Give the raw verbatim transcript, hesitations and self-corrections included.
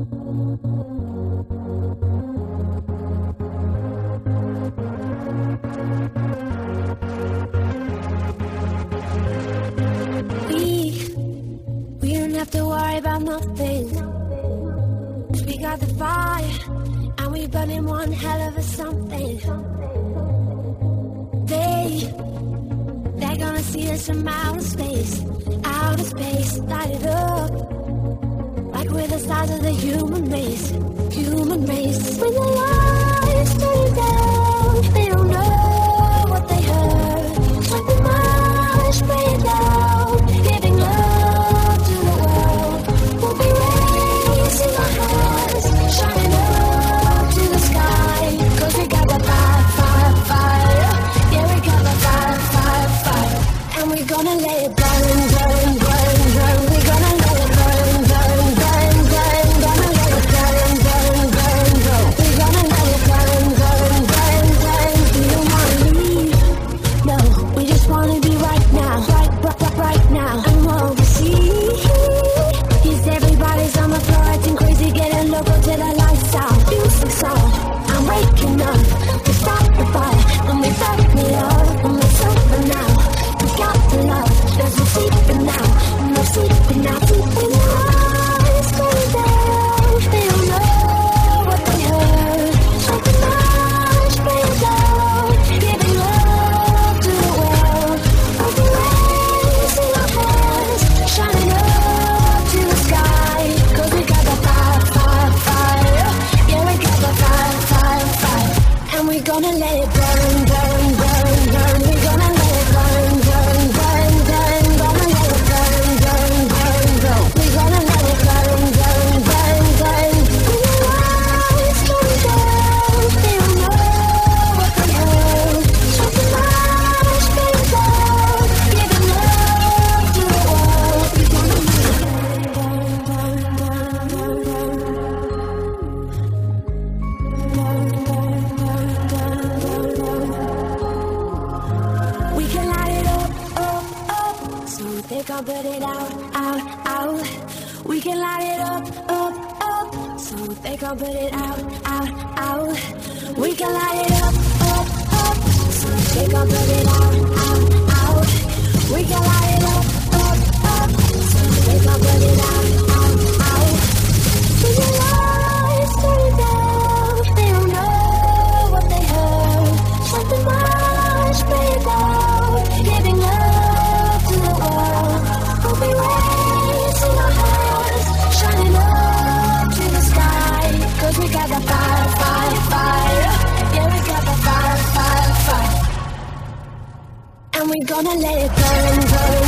Have to worry about nothing. We got the fire, and we burning one hell of a something. They, they're gonna see us from outer space, outer space, light it up, like we're the stars of the human race, human race. When the lights turn down, they don't know what they heard. Like the marsh spraying down, giving love to the world. We'll be raising our hands, shining up to the sky. Cause we got the fire, fire, fire. Yeah, we got the fire, fire, fire. And we're gonna let it burn, burn, burn, burn. We're gonna let it burn, burn, burn, burn. Gonna let it burn, burn, burn, burn. We're gonna let it burn, burn, burn, burn. We don't wanna leave, no. We just wanna be right now, right, right, right, right now. And what we see is everybody's on the floor acting crazy, getting local till the lights out. Music's on, I'm waking up. We start the fire, and we burn it up. And it's over now. We got the love, there's no sleeping now, no sleeping now. When the lights go down, they don't know what they heard. Like the marsh spraying down, giving love to the world. We'll be raising our hands, shining up to the sky. Cause we got the fire, fire, fire. Yeah, we got the fire, fire, fire. And we're gonna let it burn, burn, burn, burn. We're gonna let it burn, burn, burn, burn. Gonna let it burn, burn, burn, burn. We're gonna let it burn, burn, burn, burn. When the lights come down, they don't know what they heard. Like the marsh spraying down, giving love to the world. We're gonna let it burn, burn, burn, burn, burn, burn. We can light it up, up, up, so they can put it out, out, out. We can light it up, up, up, so they can put it out, out, out. We can light it up, up, up, so they can put it out, out, out. We can light it up, up, up, so they can put it out, out, out. When the lights turn down, they don't know what they heard. Like the marsh spraying down, giving love to the world. We'll be raising our hands, shining up to the sky. Cause we got the fire, fire, fire. Yeah, we got the fire, fire, fire. And we're gonna let it burn, burn,